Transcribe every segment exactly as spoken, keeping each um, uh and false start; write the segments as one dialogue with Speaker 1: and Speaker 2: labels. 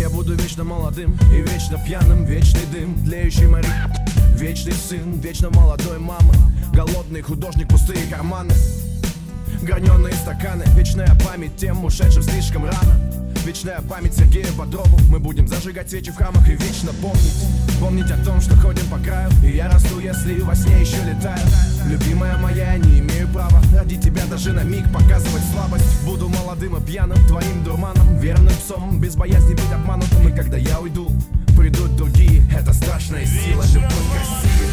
Speaker 1: Я буду вечно молодым и вечно пьяным. Вечный дым, тлеющий морик, вечный сын, вечно молодой мамы. Голодный художник, пустые карманы, граненые стаканы. Вечная память тем, ушедшим слишком рано. Вечная память Сергею Бодрову. Мы будем зажигать свечи в храмах и вечно помнить. Помнить о том, что ходим по краю. И я расту, если во сне еще летаю. Любимая моя, я не имею права ради тебя даже на миг показывать слабость. Буду молодым и пьяным, твоим дурманом, верным псом, без боязни быть обманутым. И когда я уйду, придут другие. Это страшная сила, любовь красивая.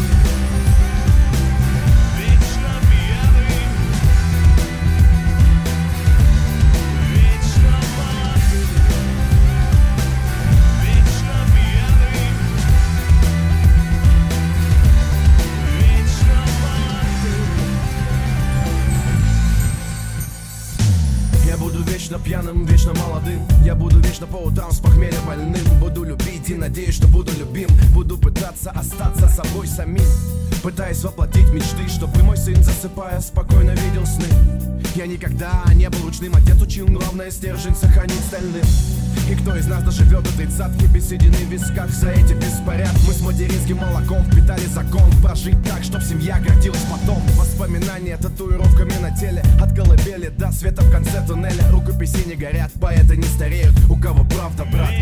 Speaker 1: Вечно пьяным, вечно молодым. Я буду вечно по утрам с похмелья больным. Буду любить и надеюсь, что буду любим. Буду пытаться остаться собой самим, пытаясь воплотить мечты, чтобы мой сын, засыпая, спокойно видел сны. Я никогда не был ручным, отец учил, главное стержень сохранить стальным. И кто из нас доживет до тридцатки без седины в висках за эти беспорядки? Мы с материнским молоком впитали закон прожить так, чтоб семья гордилась потом. Воспоминания татуировками на теле, от колыбели до света в конце туннеля. Рукописи не горят, поэты не стареют. У кого правда, брат?